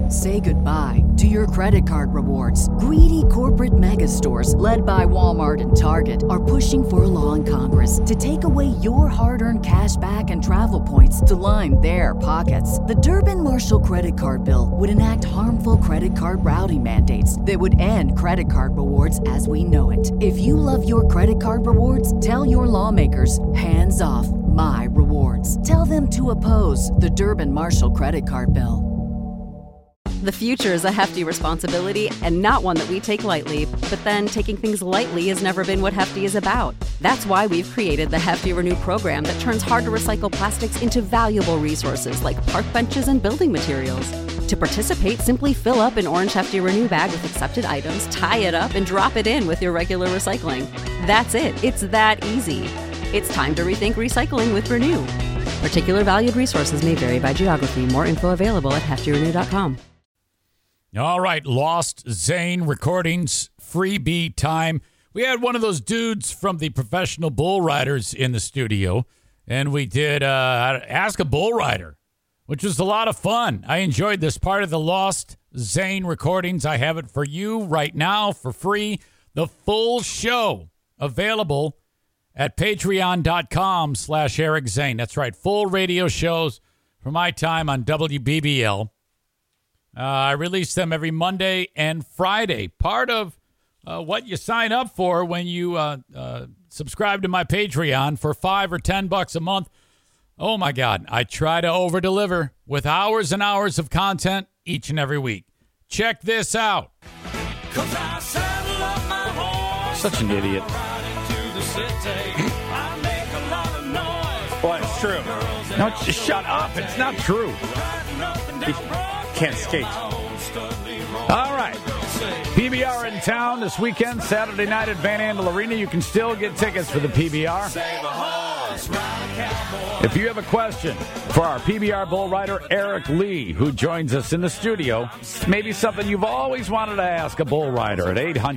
Say goodbye to your credit card rewards. Greedy corporate mega stores, led by Walmart and Target, are pushing for a law in Congress to take away your hard-earned cash back and travel points to line their pockets. The Durbin-Marshall credit card bill would enact harmful credit card routing mandates that would end credit card rewards as we know it. If you love your credit card rewards, tell your lawmakers, hands off my rewards. Tell them to oppose the Durbin-Marshall credit card bill. The future is a hefty responsibility and not one that we take lightly. But then taking things lightly has never been what Hefty is about. That's why we've created the Hefty Renew program that turns hard-to-recycle plastics into valuable resources like park benches and building materials. To participate, simply fill up an orange Hefty Renew bag with accepted items, tie it up, and drop it in with your regular recycling. That's it. It's that easy. It's time to rethink recycling with Renew. Particular valued resources may vary by geography. More info available at heftyrenew.com. All right, Lost Zane Recordings, freebie time. We had one of those dudes from the Professional Bull Riders in the studio, and we did Ask a Bull Rider, which was a lot of fun. I enjoyed this part of the Lost Zane Recordings. I have it for you right now for free. The full show available at patreon.com/Eric Zane. That's right, full radio shows for my time on WBBL. I release them every Monday and Friday. Part of what you sign up for when you subscribe to my Patreon for $5 or $10 a month. Oh, my God. I try to over-deliver with hours and hours of content each and every week. Check this out. Such an idiot. Well, it's true. No, just shut up. It's not true. Can't skate. All right. PBR in town this weekend, Saturday night at Van Andel Arena. You can still get tickets for the PBR. If you have a question for our PBR bull rider, Eric Lee, who joins us in the studio, maybe something you've always wanted to ask a bull rider at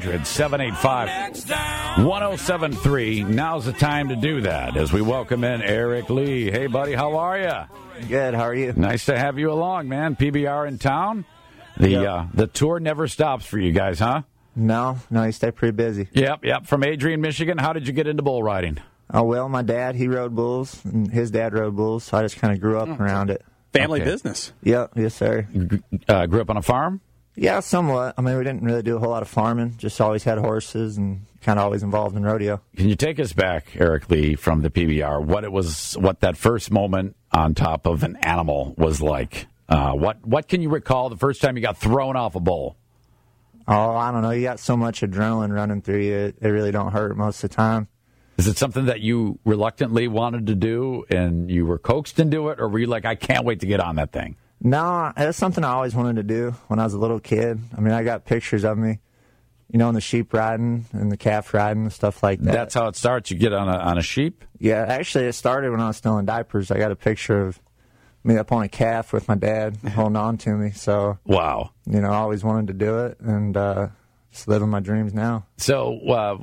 800-785-1073. Now's the time to do that as we welcome in Eric Lee. Hey, buddy, how are you? Good. How are you? Nice to have you along, man. PBR in town. The tour never stops for you guys, huh? No, you stay pretty busy. Yep. From Adrian, Michigan, how did you get into bull riding? Oh, well, my dad, he rode bulls, and his dad rode bulls, so I just kind of grew up around it. Family business. Yep, yes, sir. Grew up on a farm? Yeah, somewhat. I mean, we didn't really do a whole lot of farming, just always had horses and kind of always involved in rodeo. Can you take us back, Eric Lee, from the PBR, what that first moment on top of an animal was like? What can you recall the first time you got thrown off a bull? Oh, I don't know. You got so much adrenaline running through you, it really don't hurt most of the time. Is it something that you reluctantly wanted to do and you were coaxed into it, or were you like, I can't wait to get on that thing? No, it's something I always wanted to do when I was a little kid. I mean, I got pictures of me, in the sheep riding and the calf riding and stuff like that. That's how it starts? You get on a sheep? Yeah, actually, it started when I was still in diapers. I got a picture of me up on a calf with my dad holding on to me. So, wow. I always wanted to do it and just living my dreams now. So,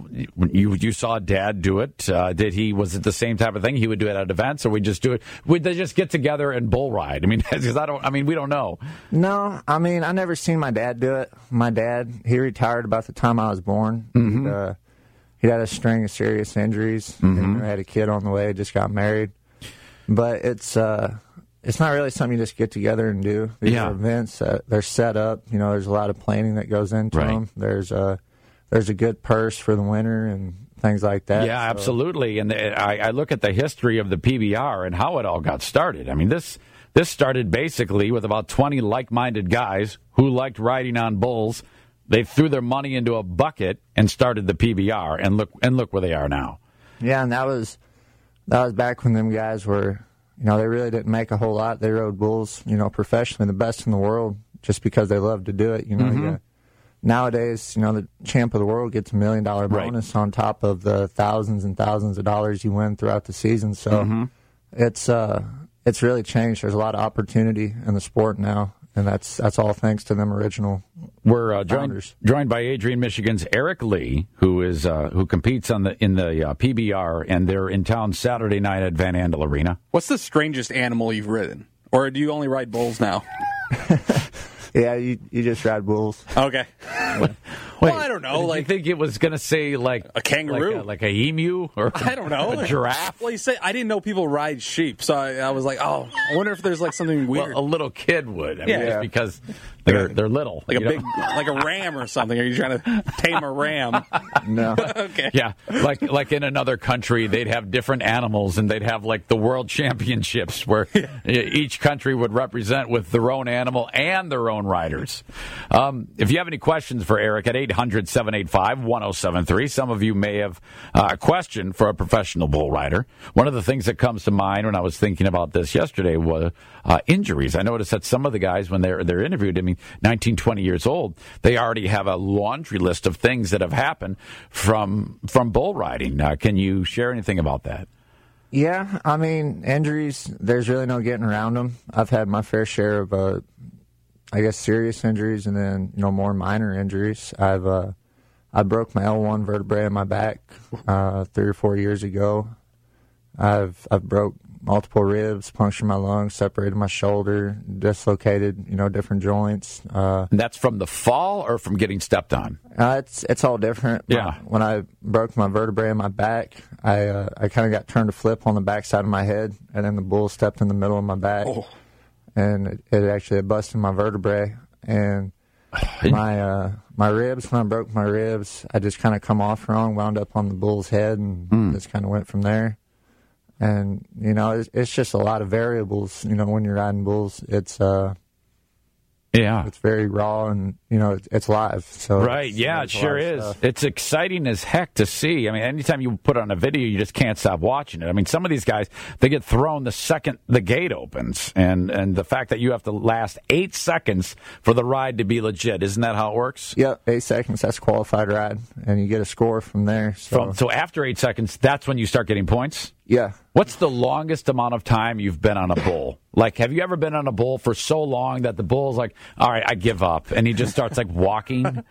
you saw Dad do it. Was it the same type of thing? He would do it at events, or would they just get together and bull ride? I mean, because we don't know. No, I mean, I never seen my dad do it. My dad, he retired about the time I was born. Mm-hmm. He had a string of serious injuries. Mm-hmm. And had a kid on the way, just got married. But it's not really something you just get together and do. These are events, they're set up. There's a lot of planning that goes into them. There's a good purse for the winner and things like that. Yeah, absolutely. And I look at the history of the PBR and how it all got started. I mean, this started basically with about 20 like-minded guys who liked riding on bulls. They threw their money into a bucket and started the PBR, and look where they are now. Yeah, and that was back when them guys were. They really didn't make a whole lot. They rode bulls, professionally, the best in the world, just because they loved to do it. Nowadays, the champ of the world gets $1 million bonus on top of the thousands and thousands of dollars you win throughout the season. So it's really changed. There's a lot of opportunity in the sport now, and that's all thanks to them original. We're joined by Adrian, Michigan's Eric Lee, who competes in the PBR, and they're in town Saturday night at Van Andel Arena. What's the strangest animal you've ridden, or do you only ride bulls now? Yeah, you just ride bulls. Okay. Wait, Well, I don't know. Did you Like think it was going to say like a kangaroo, like a emu, or I don't know, a giraffe? Well, you say I didn't know people ride sheep, so I was like, oh, I wonder if there's like something weird, Well, a little kid would. I mean, Yeah. just because they're little, like a you know? big, like a ram or something. Are you trying to tame a ram? No. Okay. Yeah, like in another country, they'd have different animals, and they'd have like the world championships where each country would represent with their own animal and their own riders. If you have any questions for Eric at 800-785-1073, some of you may have a question for a professional bull rider. One of the things that comes to mind when I was thinking about this yesterday was injuries. I noticed that some of the guys, when they're interviewed, 19, 20 years old, they already have a laundry list of things that have happened from bull riding. Can you share anything about that? Yeah, I mean, injuries, there's really no getting around them. I've had my fair share of, I guess, serious injuries and then, more minor injuries. I broke my L1 vertebrae in my back 3 or 4 years ago. I've broke multiple ribs, punctured my lungs, separated my shoulder, dislocated, different joints. And that's from the fall or from getting stepped on? It's all different. Yeah. When I broke my vertebrae in my back, I kind of got turned to flip on the backside of my head, and then the bull stepped in the middle of my back, and it actually busted my vertebrae. And my ribs, when I broke my ribs, I just kind of come off wrong, wound up on the bull's head, and just kind of went from there. And, it's just a lot of variables, when you're riding bulls. It's very raw and, it's live. So right, yeah, it sure is. Stuff. It's exciting as heck to see. I mean, anytime you put on a video, you just can't stop watching it. I mean, some of these guys, they get thrown the second the gate opens. And the fact that you have to last 8 seconds for the ride to be legit, isn't that how it works? Yep, 8 seconds, that's a qualified ride. And you get a score from there. So after 8 seconds, that's when you start getting points? Yeah. What's the longest amount of time you've been on a bull? Like, have you ever been on a bull for so long that the bull's like, all right, I give up, and he just starts like walking?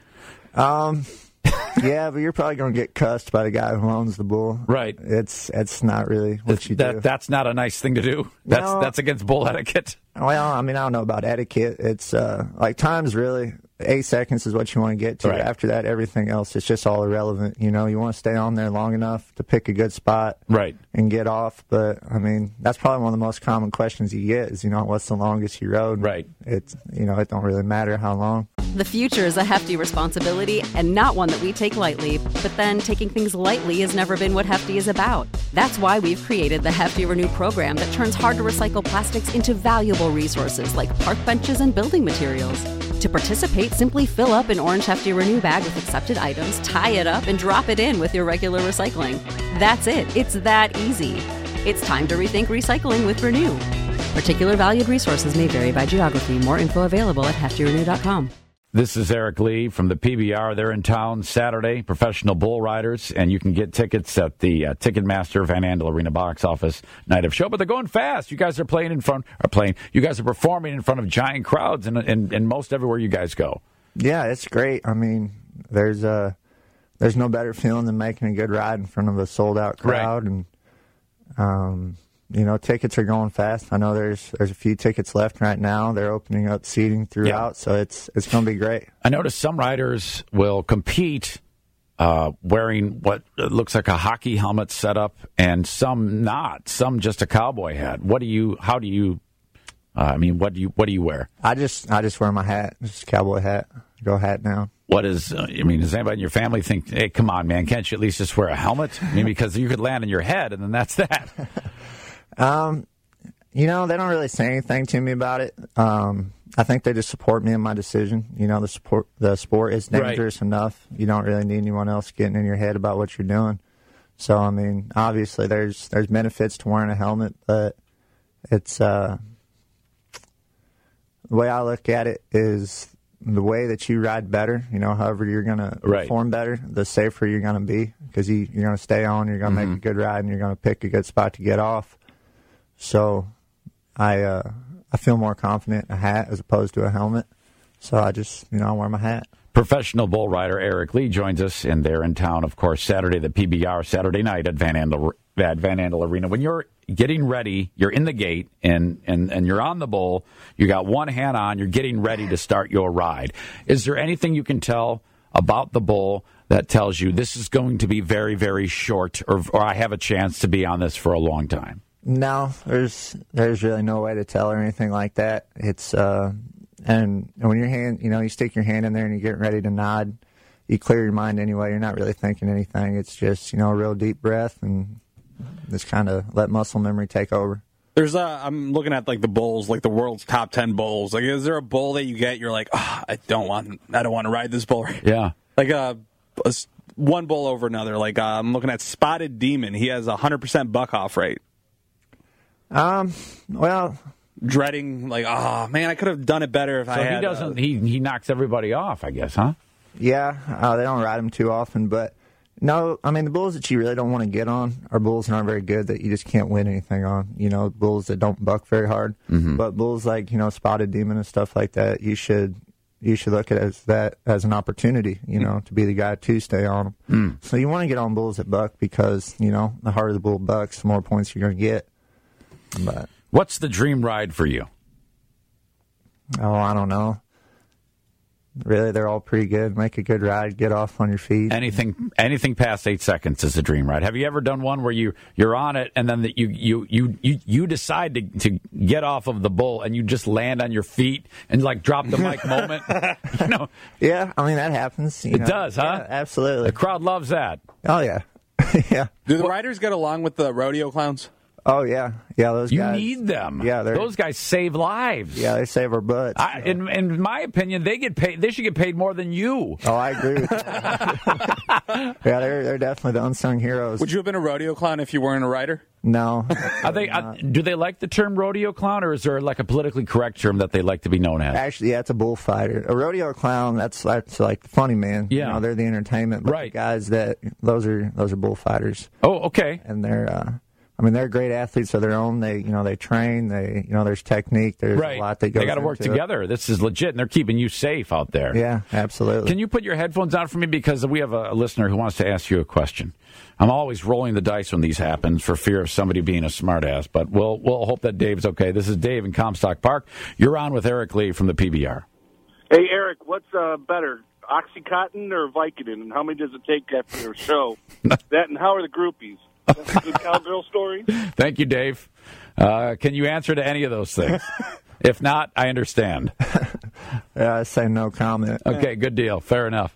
Yeah, but you're probably going to get cussed by the guy who owns the bull. Right. It's not really what you do. That's not a nice thing to do. That's against bull etiquette. Well, I don't know about etiquette. It's like time's really 8 seconds is what you want to get to. Right. After that, everything else is just all irrelevant. You want to stay on there long enough to pick a good spot, right, and get off. But I mean, that's probably one of the most common questions you get is, what's the longest you rode? Right. It's it don't really matter how long. The future is a hefty responsibility and not one that we take lightly. But then taking things lightly has never been what Hefty is about. That's why we've created the Hefty Renew program that turns hard-to-recycle plastics into valuable resources like park benches and building materials. To participate, simply fill up an orange Hefty Renew bag with accepted items, tie it up, and drop it in with your regular recycling. That's it. It's that easy. It's time to rethink recycling with Renew. Particular valued resources may vary by geography. More info available at heftyrenew.com. This is Eric Lee from the PBR. They're in town Saturday, professional bull riders, and you can get tickets at the Ticketmaster Van Andel Arena box office night of show. But they're going fast. You guys are you guys are performing in front of giant crowds in most everywhere you guys go. Yeah, it's great. I mean, there's no better feeling than making a good ride in front of a sold out crowd, right. And tickets are going fast. I know there's a few tickets left right now. They're opening up seating throughout, so it's going to be great. I noticed some riders will compete wearing what looks like a hockey helmet setup, and some not. Some just a cowboy hat. What do you wear? I just wear my hat, just a cowboy hat. Go hat down. What is? Does anybody in your family think, hey, come on, man, can't you at least just wear a helmet? Because you could land on your head, and then that's that. They don't really say anything to me about it. I think they just support me in my decision. The sport is dangerous enough. You don't really need anyone else getting in your head about what you're doing. So, obviously there's benefits to wearing a helmet, but it's the way I look at it is the way that you ride better, however you're going to perform better, the safer you're going to be, because you're going to stay on, you're going to make a good ride, and you're going to pick a good spot to get off. So I feel more confident in a hat as opposed to a helmet. So I just, I wear my hat. Professional bull rider Eric Lee joins us, and they're in town, of course, Saturday, the PBR Saturday night at Van Andel at Van Andel Arena. When you're getting ready, you're in the gate, and you're on the bull, you got one hand on, you're getting ready to start your ride. Is there anything you can tell about the bull that tells you this is going to be very, very short, or I have a chance to be on this for a long time? No, there's really no way to tell or anything like that. It's and when your hand, you stick your hand in there and you're getting ready to nod, you clear your mind anyway. You're not really thinking anything. It's just a real deep breath and just kind of let muscle memory take over. There's I'm looking at like the bulls, like the world's top 10 bulls. Like, is there a bull that you get? You're like, I don't want to ride this bull. Yeah. Like one bull over another. Like I'm looking at Spotted Demon. He has 100% buck off rate. Well, dreading like, man, I could have done it better if I had. So he doesn't. He knocks everybody off, I guess, huh? Yeah. They don't ride him too often, but. No, I mean, the bulls that you really don't want to get on are bulls that aren't very good that you just can't win anything on. Bulls that don't buck very hard. Mm-hmm. But bulls like, Spotted Demon and stuff like that, you should look at that as an opportunity, to be the guy to stay on them. So you want to get on bulls that buck because, the harder the bull bucks, the more points you're going to get. But what's the dream ride for you? Oh, I don't know. Really, they're all pretty good. Make a good ride, get off on your feet. Anything past 8 seconds is a dream ride. Have you ever done one where you're on it and then you decide to get off of the bull and you just land on your feet and like drop the mic moment? Yeah, I mean that happens. It does, huh? Yeah, absolutely. The crowd loves that. Oh yeah, yeah. Do the riders get along with the rodeo clowns? Oh, yeah. Yeah, those guys. You need them. Yeah, those guys save lives. Yeah, they save our butts. In my opinion, they should get paid more than you. Oh, I agree with you. Yeah, they're definitely the unsung heroes. Would you have been a rodeo clown if you weren't a rider? No. Do they like the term rodeo clown, or is there like a politically correct term that they like to be known as? Actually, yeah, it's a bullfighter. A rodeo clown, that's like the funny man. Yeah. They're the entertainment. But right. The guys those are bullfighters. Oh, okay. And they're great athletes of their own. They train. There's technique. There's a lot that goes. They got to work together. This is legit, and they're keeping you safe out there. Yeah, absolutely. Can you put your headphones on for me, because we have a listener who wants to ask you a question. I'm always rolling the dice when these happen for fear of somebody being a smartass, but we'll hope that Dave's okay. This is Dave in Comstock Park. You're on with Eric Lee from the PBR. Hey, Eric, what's better, Oxycontin or Vicodin, and how many does it take after your show? That, and how are the groupies? That's a good cowgirl story. Thank you, Dave. Can you answer to any of those things? If not, I understand. Yeah, I say no comment. Okay, good deal. Fair enough.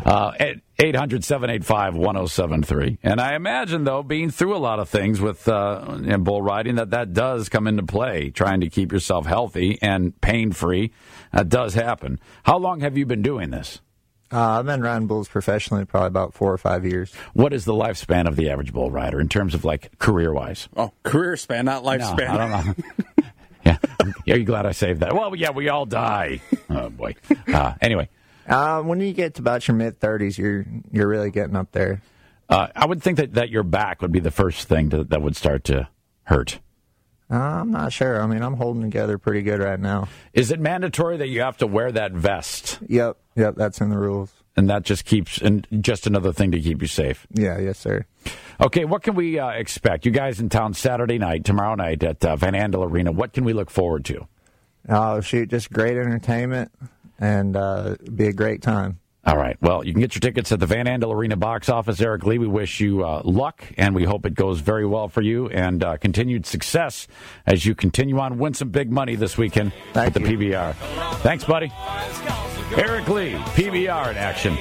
800-785-1073. And I imagine, though, being through a lot of things with bull riding, that does come into play, trying to keep yourself healthy and pain-free. That does happen. How long have you been doing this? I've been riding bulls professionally probably about 4 or 5 years. What is the lifespan of the average bull rider in terms of, like, career-wise? Oh, career span, not lifespan. No, I don't know. Yeah. Are you glad I saved that? Well, yeah, we all die. Oh, boy. Anyway. When you get to about your mid-30s, you're really getting up there. I would think that your back would be the first thing that would start to hurt. I'm not sure. I mean, I'm holding together pretty good right now. Is it mandatory that you have to wear that vest? Yep, that's in the rules. And that just just another thing to keep you safe? Yeah, yes, sir. Okay, what can we expect? You guys in town Saturday night, tomorrow night at Van Andel Arena. What can we look forward to? Oh, shoot, just great entertainment and be a great time. All right. Well, you can get your tickets at the Van Andel Arena box office. Eric Lee, we wish you luck, and we hope it goes very well for you and continued success as you continue on. Win some big money this weekend at the PBR. Thanks, buddy. Eric Lee, PBR in action.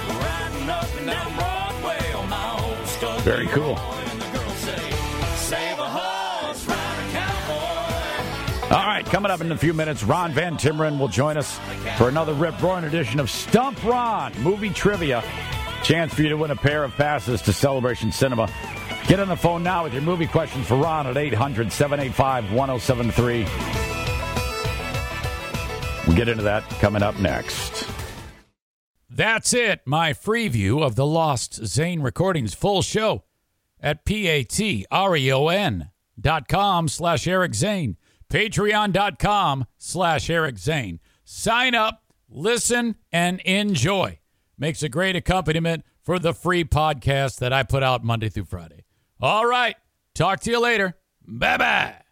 Very cool. All right, coming up in a few minutes, Ron Van Timmeren will join us for another rip-roaring edition of Stump Ron Movie Trivia. Chance for you to win a pair of passes to Celebration Cinema. Get on the phone now with your movie questions for Ron at 800-785-1073. We'll get into that coming up next. That's it. My free view of the Lost Zane Recordings full show at patreon.com/Eric Zane. Patreon.com/Eric Zane. Sign up, listen, and enjoy. Makes a great accompaniment for the free podcast that I put out Monday through Friday. All right, Talk to you later. Bye-bye.